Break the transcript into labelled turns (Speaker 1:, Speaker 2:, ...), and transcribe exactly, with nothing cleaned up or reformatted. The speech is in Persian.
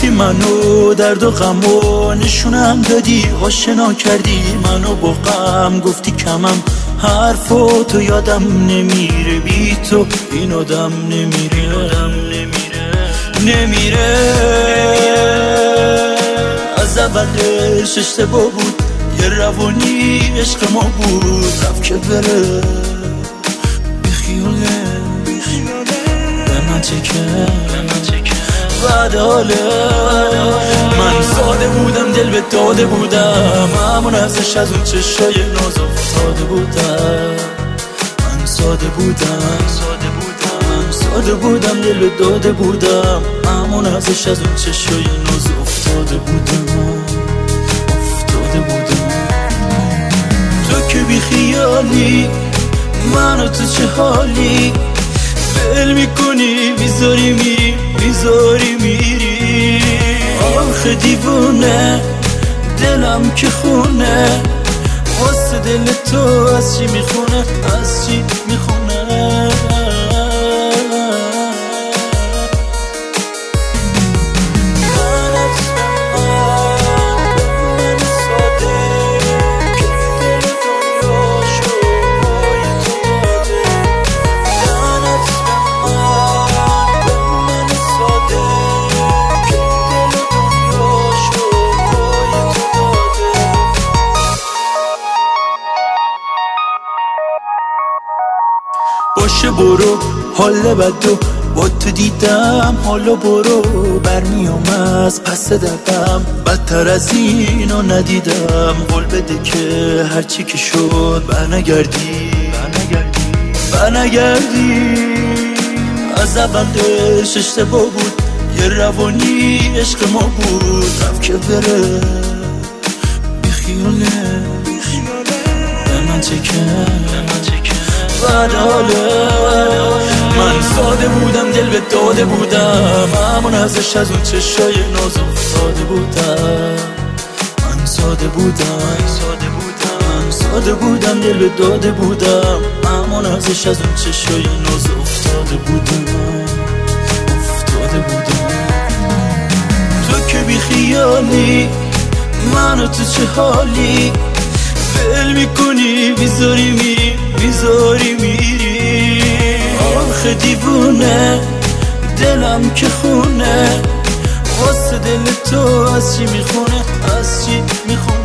Speaker 1: گرفتی منو، درد و غمو نشونم دادی، آشنا کردی منو با غم، گفتی کمم حرفو تو یادم نمیره، بی تو این آدم نمیره نمیره. از اولش اشتباه بود، یه روانی عشق ما بود، رفت که بره بیخیاله به من چکه بعد حاله. من ساده بودم دل به داده بودم، همون ازش از اون چشای ناز افتاده بودم. من ساده بودم من ساده بودم دل به داده بودم، همون ازش از اون چشای ناز افتاده بودم افتاده بودم. تو که بی خیالی منو تو چه حالی، ول میکنی میذاری میری میذاری میری. آخه دیوونه دلم که خونه، واسه دل تو از چی میخونه از چی میخونه. باشه برو حال بدو با تو دیدم، حالا برو برمیام از پس دقم، بدتر از اینو ندیدم. قول بده که هرچی که شد برنگردی برنگردی. از اولش اشتباه بود، یه روانی عشق ما بود، رفت که بره بیخیاله به من چکه بعد حاله. من ساده بودم دل به داده بودم، همون ازش از اون چشای ناز افتاده بودم. من ساده بودم من ساده بودم دل به داده بودم، همون ازش از اون چشای ناز افتاده بودم افتاده بودم. تو که بی خیالی منو تو چه حالی، ول میکنی میذاری میری میذاری میری. آخه دیوونه دلم که خونه، واسه دل تو از چی میخونه از چی میخونه.